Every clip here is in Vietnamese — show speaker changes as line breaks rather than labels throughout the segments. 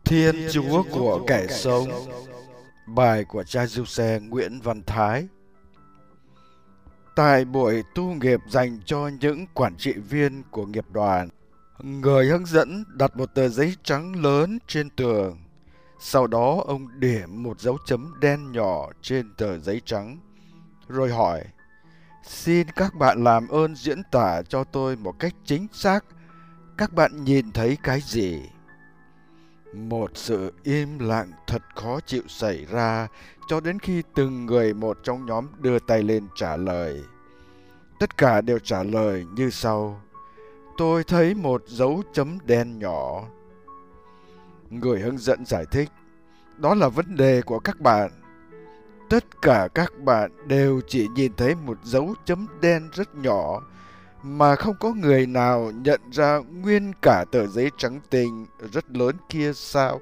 Thiên Chúa của kẻ sống. Bài của cha Giuse Nguyễn Văn Thái. Tại buổi tu nghiệp dành cho những quản trị viên của nghiệp đoàn, người hướng dẫn đặt một tờ giấy trắng lớn trên tường. Sau đó ông điểm một dấu chấm đen nhỏ trên tờ giấy trắng, rồi hỏi: "Xin các bạn làm ơn diễn tả cho tôi một cách chính xác, các bạn nhìn thấy cái gì?" Một sự im lặng thật khó chịu xảy ra cho đến khi từng người một trong nhóm đưa tay lên trả lời. Tất cả đều trả lời như sau: "Tôi thấy một dấu chấm đen nhỏ." Người hướng dẫn giải thích: "Đó là vấn đề của các bạn. Tất cả các bạn đều chỉ nhìn thấy một dấu chấm đen rất nhỏ, mà không có người nào nhận ra nguyên cả tờ giấy trắng tinh rất lớn kia sao?"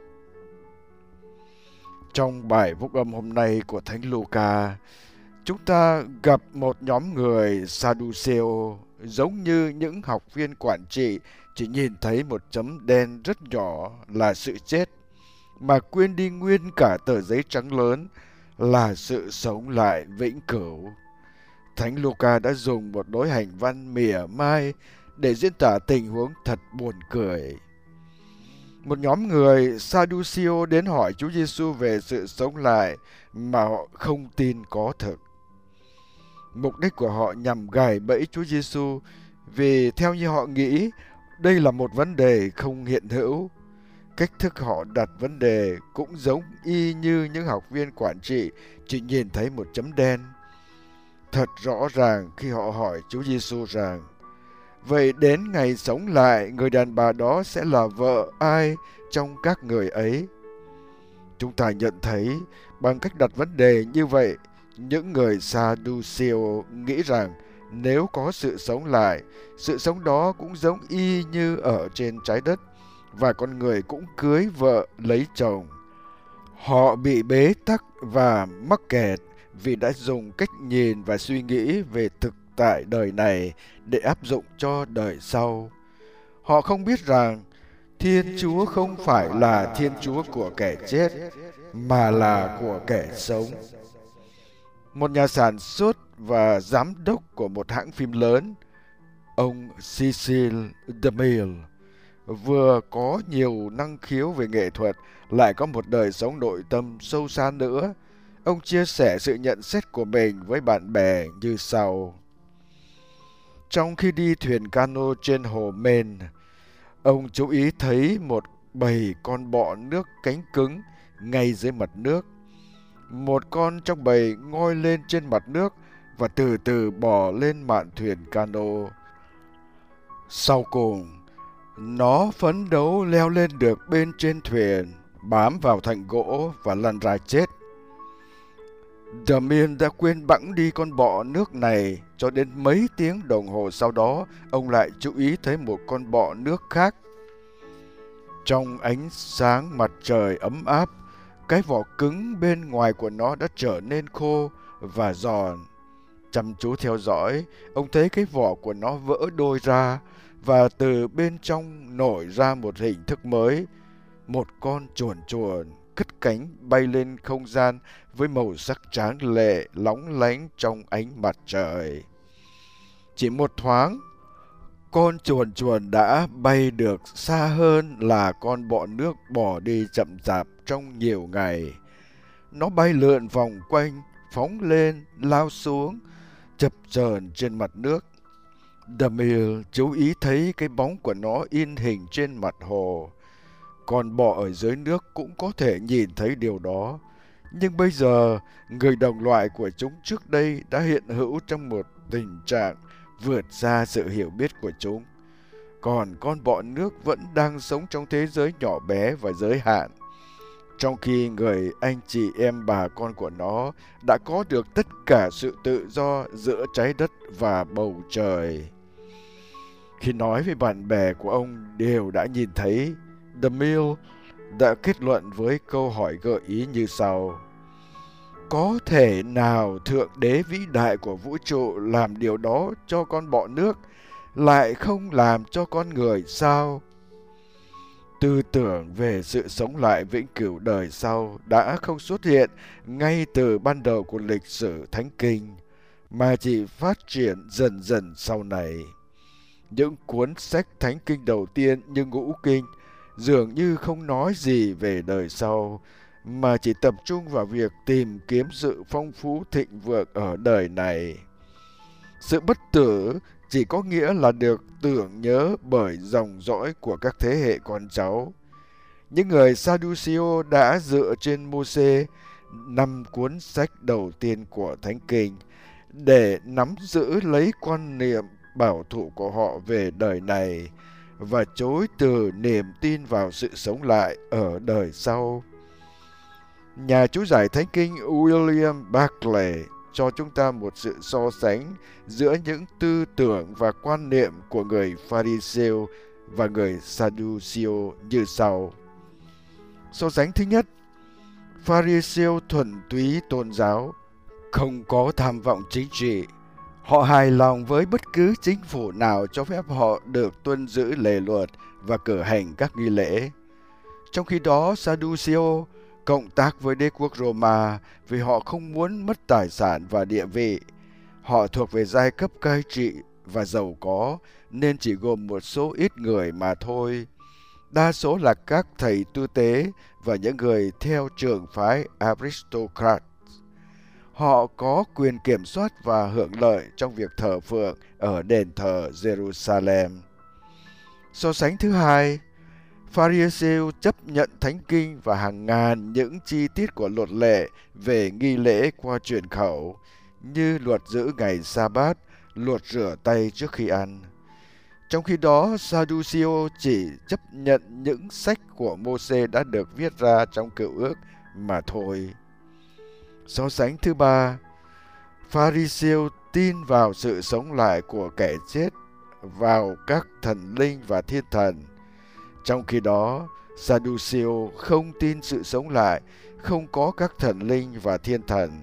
Trong bài phúc âm hôm nay của Thánh Luca, chúng ta gặp một nhóm người Sadduceo giống như những học viên quản trị chỉ nhìn thấy một chấm đen rất nhỏ là sự chết, mà quên đi nguyên cả tờ giấy trắng lớn là sự sống lại vĩnh cửu. Thánh Luca đã dùng một đối hành văn mỉa mai để diễn tả tình huống thật buồn cười. Một nhóm người Sadduceo đến hỏi Chúa Giêsu về sự sống lại mà họ không tin có thực. Mục đích của họ nhằm gài bẫy Chúa Giêsu, vì theo như họ nghĩ, đây là một vấn đề không hiện hữu. Cách thức họ đặt vấn đề cũng giống y như những học viên quản trị chỉ nhìn thấy một chấm đen. Thật rõ ràng khi họ hỏi Chúa Giêsu rằng: "Vậy đến ngày sống lại, người đàn bà đó sẽ là vợ ai trong các người ấy?" Chúng ta nhận thấy bằng cách đặt vấn đề như vậy, những người Sadduceo nghĩ rằng nếu có sự sống lại, sự sống đó cũng giống y như ở trên trái đất, và con người cũng cưới vợ lấy chồng. Họ bị bế tắc và mắc kẹt vì đã dùng cách nhìn và suy nghĩ về thực tại đời này để áp dụng cho đời sau. Họ không biết rằng Thiên Chúa không phải là Thiên Chúa của kẻ chết, mà là của kẻ sống. Một nhà sản xuất và giám đốc của một hãng phim lớn, ông Cecil DeMille, vừa có nhiều năng khiếu về nghệ thuật, lại có một đời sống nội tâm sâu xa nữa. Ông chia sẻ sự nhận xét của mình với bạn bè như sau: "Trong khi đi thuyền cano trên hồ Maine, ông chú ý thấy một bầy con bọ nước cánh cứng ngay dưới mặt nước. Một con trong bầy ngoi lên trên mặt nước và từ từ bò lên mạn thuyền cano. Sau cùng, nó phấn đấu leo lên được bên trên thuyền, bám vào thành gỗ và lăn ra chết. DeMille đã quên bẵng đi con bọ nước này cho đến mấy tiếng đồng hồ sau đó, ông lại chú ý thấy một con bọ nước khác. Trong ánh sáng mặt trời ấm áp, cái vỏ cứng bên ngoài của nó đã trở nên khô và giòn. Chăm chú theo dõi, ông thấy cái vỏ của nó vỡ đôi ra, và từ bên trong nổi ra một hình thức mới, một con chuồn chuồn cất cánh bay lên không gian với màu sắc tráng lệ lóng lánh trong ánh mặt trời. Chỉ một thoáng, con chuồn chuồn đã bay được xa hơn là con bọ nước bỏ đi chậm chạp trong nhiều ngày. Nó bay lượn vòng quanh, phóng lên, lao xuống, chập chờn trên mặt nước. DeMille chú ý thấy cái bóng của nó in hình trên mặt hồ. Con bọ ở dưới nước cũng có thể nhìn thấy điều đó. Nhưng bây giờ, người đồng loại của chúng trước đây đã hiện hữu trong một tình trạng vượt xa sự hiểu biết của chúng. Còn con bọ nước vẫn đang sống trong thế giới nhỏ bé và giới hạn, trong khi người anh chị em bà con của nó đã có được tất cả sự tự do giữa trái đất và bầu trời." Khi nói với bạn bè của ông đều đã nhìn thấy, DeMille đã kết luận với câu hỏi gợi ý như sau: "Có thể nào Thượng Đế vĩ đại của vũ trụ làm điều đó cho con bọ nước, lại không làm cho con người sao?" Tư tưởng về sự sống lại vĩnh cửu đời sau đã không xuất hiện ngay từ ban đầu của lịch sử Thánh Kinh, mà chỉ phát triển dần dần sau này. Những cuốn sách Thánh Kinh đầu tiên như Ngũ Kinh dường như không nói gì về đời sau, mà chỉ tập trung vào việc tìm kiếm sự phong phú thịnh vượng ở đời này. Sự bất tử chỉ có nghĩa là được tưởng nhớ bởi dòng dõi của các thế hệ con cháu. Những người Sadduceo đã dựa trên Mô-sê, 5 cuốn sách đầu tiên của Thánh Kinh, để nắm giữ lấy quan niệm bảo thủ của họ về đời này và chối từ niềm tin vào sự sống lại ở đời sau. Nhà chú giải Thánh Kinh William Barclay cho chúng ta một sự so sánh giữa những tư tưởng và quan niệm của người Pharisêu và người Sadduceo như sau. So sánh thứ nhất, Pharisêu thuần túy tôn giáo, không có tham vọng chính trị. Họ hài lòng với bất cứ chính phủ nào cho phép họ được tuân giữ lề luật và cử hành các nghi lễ. Trong khi đó, Sadduceo cộng tác với đế quốc Roma vì họ không muốn mất tài sản và địa vị. Họ thuộc về giai cấp cai trị và giàu có nên chỉ gồm một số ít người mà thôi. Đa số là các thầy tư tế và những người theo trường phái aristocrat. Họ có quyền kiểm soát và hưởng lợi trong việc thờ phượng ở đền thờ Jerusalem. So sánh thứ hai, Pharisêu chấp nhận Thánh Kinh và hàng ngàn những chi tiết của luật lệ về nghi lễ qua truyền khẩu, như luật giữ ngày Sa-bát, luật rửa tay trước khi ăn. Trong khi đó, Sadduceo chỉ chấp nhận những sách của Mô-sê đã được viết ra trong Cựu Ước mà thôi. So sánh thứ ba, Pharisêu tin vào sự sống lại của kẻ chết, vào các thần linh và thiên thần. Trong khi đó, Sadduceo không tin sự sống lại, không có các thần linh và thiên thần.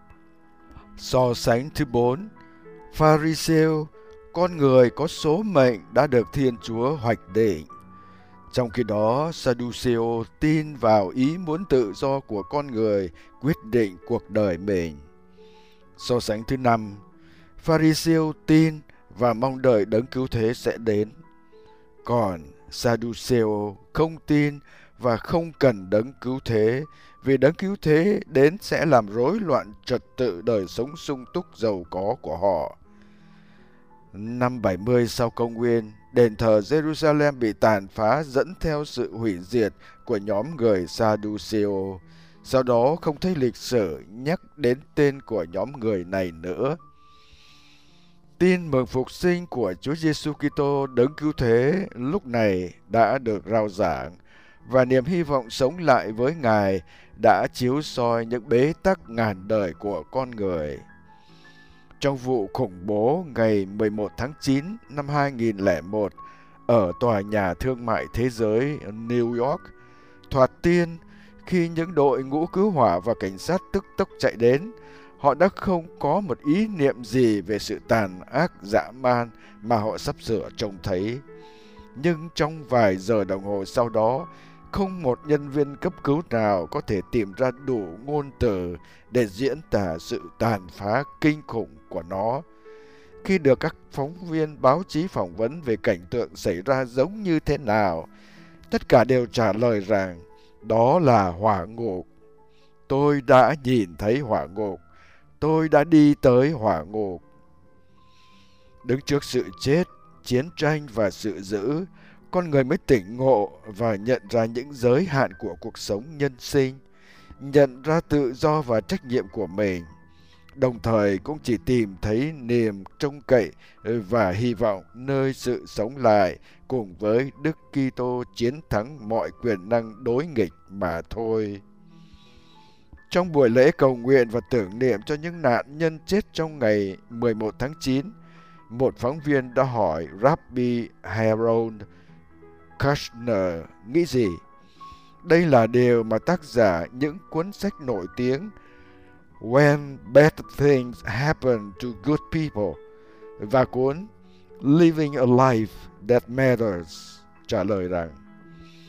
So sánh thứ bốn, Pharisêu, con người có số mệnh đã được Thiên Chúa hoạch định. Trong khi đó, Sadduceo tin vào ý muốn tự do của con người quyết định cuộc đời mình. So sánh thứ năm, Pharisêu tin và mong đợi đấng cứu thế sẽ đến. Còn Sadduceo không tin và không cần đấng cứu thế, vì đấng cứu thế đến sẽ làm rối loạn trật tự đời sống sung túc giàu có của họ. Năm 70 sau công nguyên, đền thờ Jerusalem bị tàn phá dẫn theo sự hủy diệt của nhóm người Sadduceo. Sau đó không thấy lịch sử nhắc đến tên của nhóm người này nữa. Tin mừng phục sinh của Chúa Giêsu Kitô đấng cứu thế lúc này đã được rao giảng, và niềm hy vọng sống lại với Ngài đã chiếu soi những bế tắc ngàn đời của con người. Trong vụ khủng bố ngày 11 tháng 9 năm 2001 ở Tòa nhà Thương mại Thế giới New York, thoạt tiên khi những đội ngũ cứu hỏa và cảnh sát tức tốc chạy đến, họ đã không có một ý niệm gì về sự tàn ác dã man mà họ sắp sửa trông thấy. Nhưng trong vài giờ đồng hồ sau đó, không một nhân viên cấp cứu nào có thể tìm ra đủ ngôn từ để diễn tả sự tàn phá kinh khủng của nó. Khi được các phóng viên báo chí phỏng vấn về cảnh tượng xảy ra giống như thế nào, tất cả đều trả lời rằng đó là hỏa ngục. Tôi đã nhìn thấy hỏa ngục. Tôi đã đi tới hỏa ngục. Đứng trước sự chết, chiến tranh và sự dữ, con người mới tỉnh ngộ và nhận ra những giới hạn của cuộc sống nhân sinh, nhận ra tự do và trách nhiệm của mình, đồng thời cũng chỉ tìm thấy niềm trông cậy và hy vọng nơi sự sống lại cùng với Đức Kitô chiến thắng mọi quyền năng đối nghịch mà thôi. Trong buổi lễ cầu nguyện và tưởng niệm cho những nạn nhân chết trong ngày 11 tháng 9, một phóng viên đã hỏi Rabbi Harold Kushner nghĩ gì. Đây là điều mà tác giả những cuốn sách nổi tiếng When Bad Things Happen to Good People và cuốn Living a Life That Matters trả lời rằng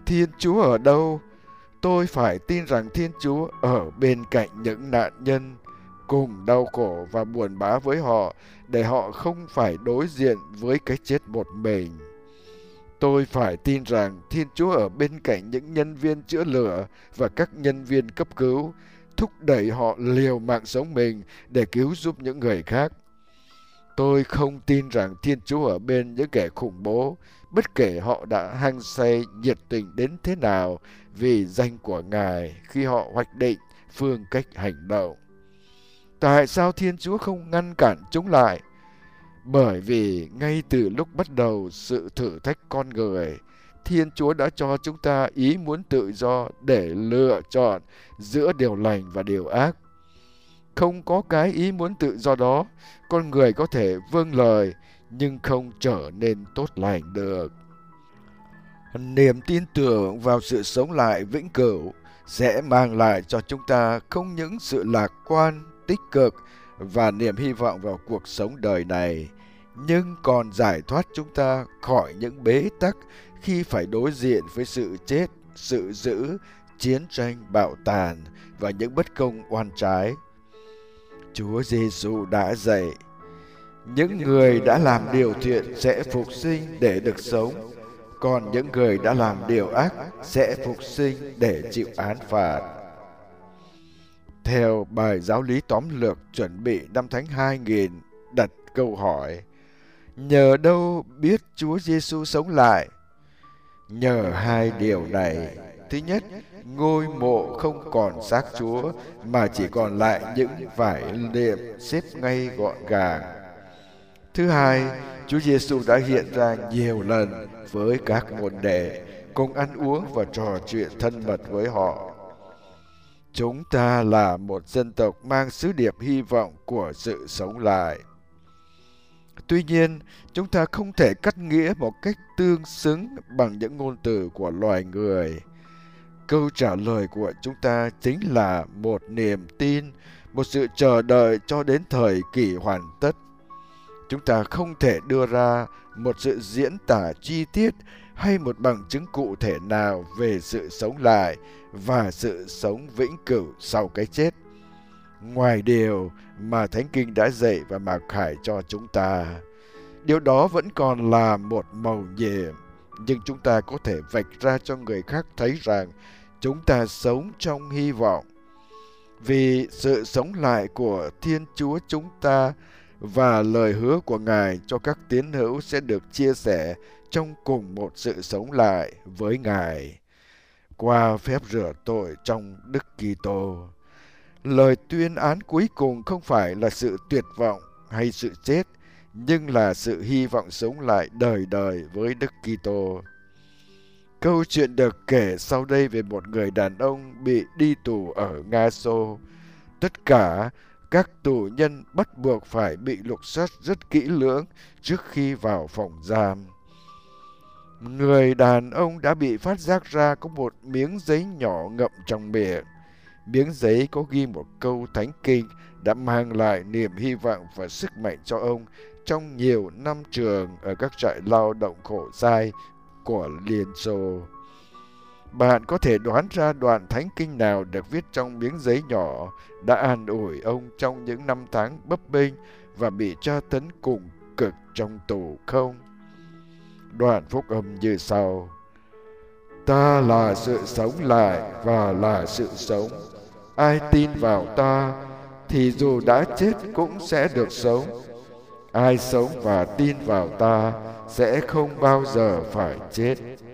Thiên Chúa ở đâu? Tôi phải tin rằng Thiên Chúa ở bên cạnh những nạn nhân, cùng đau khổ và buồn bã với họ, để họ không phải đối diện với cái chết một mình. Tôi phải tin rằng Thiên Chúa ở bên cạnh những nhân viên chữa lửa và các nhân viên cấp cứu, thúc đẩy họ liều mạng sống mình để cứu giúp những người khác. Tôi không tin rằng Thiên Chúa ở bên những kẻ khủng bố, bất kể họ đã hăng say nhiệt tình đến thế nào vì danh của Ngài khi họ hoạch định phương cách hành động. Tại sao Thiên Chúa không ngăn cản chúng lại? Bởi vì ngay từ lúc bắt đầu sự thử thách con người, Thiên Chúa đã cho chúng ta ý muốn tự do để lựa chọn giữa điều lành và điều ác. Không có cái ý muốn tự do đó, con người có thể vâng lời nhưng không trở nên tốt lành được. Niềm tin tưởng vào sự sống lại vĩnh cửu sẽ mang lại cho chúng ta không những sự lạc quan, tích cực và niềm hy vọng vào cuộc sống đời này, nhưng còn giải thoát chúng ta khỏi những bế tắc khi phải đối diện với sự chết, sự dữ, chiến tranh bạo tàn và những bất công oan trái. Chúa Giêsu đã dạy, những người đã làm điều thiện sẽ phục sinh để được sống, còn những người đã làm điều ác sẽ phục sinh để chịu án phạt. Theo bài giáo lý tóm lược chuẩn bị năm Thánh 2000 đặt câu hỏi, nhờ đâu biết Chúa Giêsu sống lại? Nhờ hai điều này. Thứ nhất, ngôi mộ không còn xác Chúa mà chỉ còn lại những vải liệm xếp ngay gọn gàng. Thứ hai, Chúa Giêsu đã hiện ra nhiều lần với các môn đệ, cùng ăn uống và trò chuyện thân mật với họ. Chúng ta là một dân tộc mang sứ điệp hy vọng của sự sống lại. Tuy nhiên, chúng ta không thể cắt nghĩa một cách tương xứng bằng những ngôn từ của loài người. Câu trả lời của chúng ta chính là một niềm tin, một sự chờ đợi cho đến thời kỳ hoàn tất. Chúng ta không thể đưa ra một sự diễn tả chi tiết hay một bằng chứng cụ thể nào về sự sống lại và sự sống vĩnh cửu sau cái chết, ngoài điều mà Thánh Kinh đã dạy và mặc khải cho chúng ta. Điều đó vẫn còn là một mầu nhiệm, nhưng chúng ta có thể vạch ra cho người khác thấy rằng chúng ta sống trong hy vọng. Vì sự sống lại của Thiên Chúa chúng ta và lời hứa của Ngài cho các tín hữu sẽ được chia sẻ trong cùng một sự sống lại với Ngài qua phép rửa tội trong Đức Kitô. Lời tuyên án cuối cùng không phải là sự tuyệt vọng hay sự chết, nhưng là sự hy vọng sống lại đời đời với Đức Kitô. Câu chuyện được kể sau đây về một người đàn ông bị đi tù ở Nga Xô. Tất cả các tù nhân bắt buộc phải bị lục soát rất kỹ lưỡng trước khi vào phòng giam. Người đàn ông đã bị phát giác ra có một miếng giấy nhỏ ngậm trong miệng. Miếng giấy có ghi một câu thánh kinh đã mang lại niềm hy vọng và sức mạnh cho ông trong nhiều năm trường ở các trại lao động khổ sai của Liên Xô. Bạn có thể đoán ra đoạn thánh kinh nào được viết trong miếng giấy nhỏ đã an ủi ông trong những năm tháng bấp bênh và bị tra tấn cùng cực trong tù không? Đoạn phúc âm như sau: Ta là sự sống lại và là sự sống. Ai tin vào ta thì dù đã chết cũng sẽ được sống. Ai sống và tin vào ta sẽ không bao giờ phải chết.